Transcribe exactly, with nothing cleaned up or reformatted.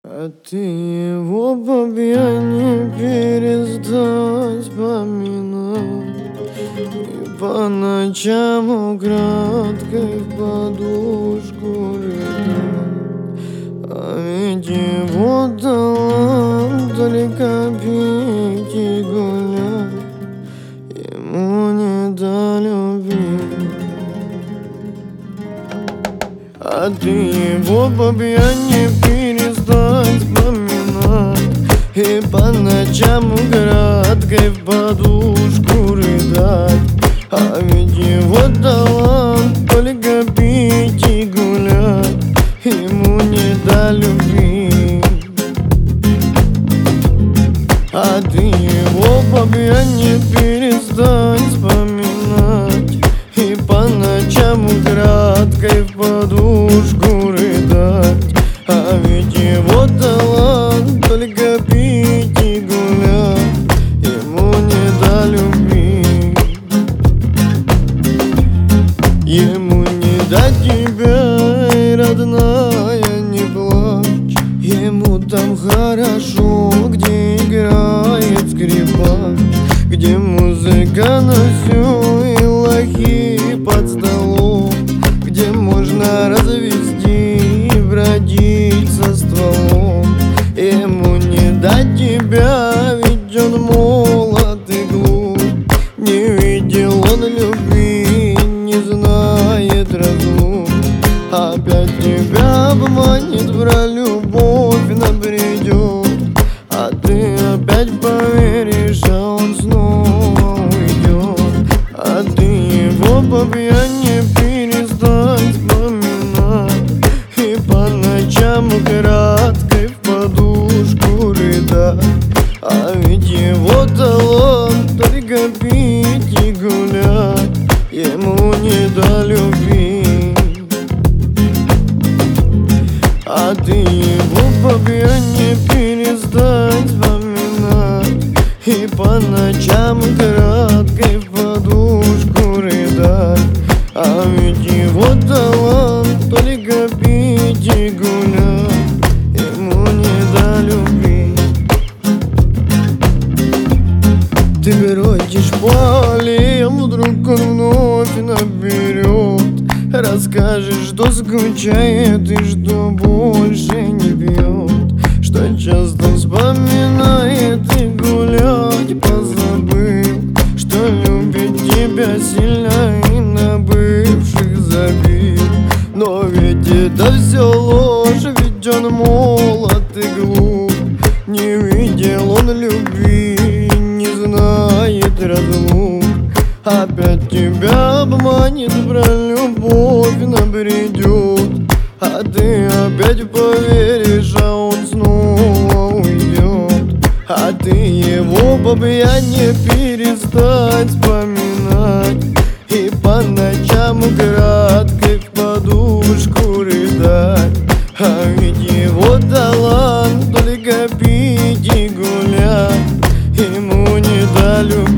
А ты его по пьяни перестать поминать и по ночам украдкой в подушку рыдать. А ведь его талант только пить и гулять, ему не до любви. А ты его по пьяни перестать вспоминать и по ночам украдкой в подушку рыдать. А ведь его талант только пить и гулять, ему не до любви. А ты его по пьяни перестань вспоминать и по ночам украдкой в подушку рыдать. А ведь его талант только пить и гулять, ему не до любви. Ему не до тебя, родная, не плачь. Ему там хорошо, где играет скрипач, где музыка на всю и лохи под столом, где можно развести и бродить со стволом. Ему не до тебя, ведь он молод и глуп, не видел он любви, не знает разлук. Опять тебя обманет, про любовь набредет, а ты опять поверишь, а он снова уйдет. А ты его по пьяни перестань вспоминать и по ночам украдкой в подушку рыдать. А ведь его талант только пить и гулять, ему не до любви. А ты его по пьяни перестань вспоминать и по ночам украдкой в подушку рыдать. А ведь его талант только пить и гулять, ему не до любви. Ты бродишь по аллеям, вдруг он вновь наберет, расскажешь, что скучает и что больше не пьет, что часто вспоминает и гулять позабыл, что любит тебя сильно и на бывших забил. Но ведь это все ложь, ведь он молод и глуп, не видел он любви, не знает разлук. Опять тебя обманет, про любовь набредет, а ты опять поверишь, а он снова уйдет. А ты его по пьяни перестань вспоминать и по ночам украдкой в подушку рыдать. А ведь его талант только пить и гулять, ему не до любви.